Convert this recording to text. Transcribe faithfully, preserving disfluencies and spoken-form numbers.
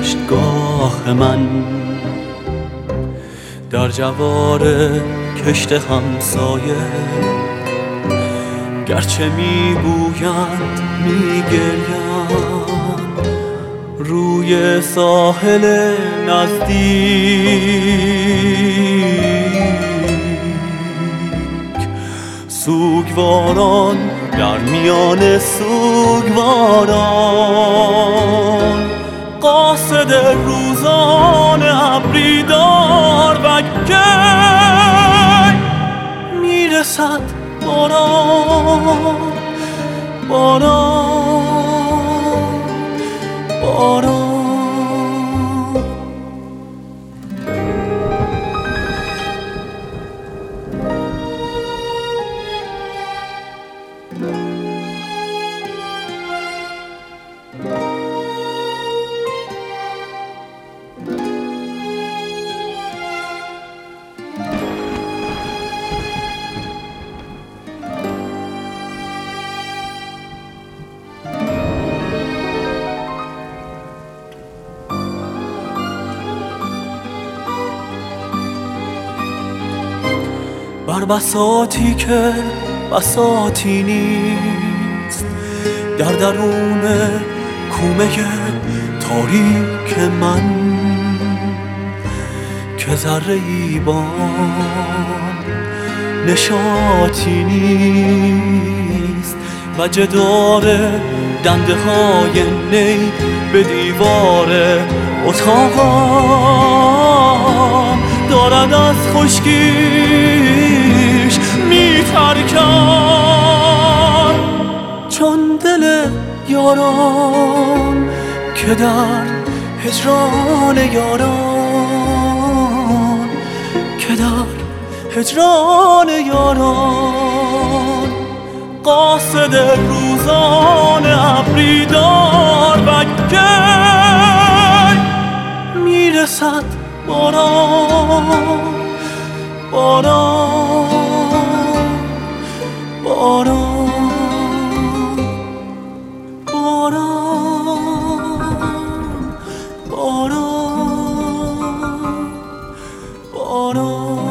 گذشتگاه من در جوار کشت همسایه، گرچه میگویند میگریند روی ساحل نزدیک، سوگواران در میان سوگواران، قاصد روزان ابری دار و کی میرسد باران باران باران. بر بساطی که بساطی نیست، در درون کومه تاریک من، که ذره‌ای بان نشاطی نیست و جدار دنده های نی به دیوار اتاقم دارد از خشکیش میترکم، چون دل یاران که در هجران یاران، که در هجران یاران، قاصد روزان ابری دار و کی میرسد باران باران باران باران باران باران.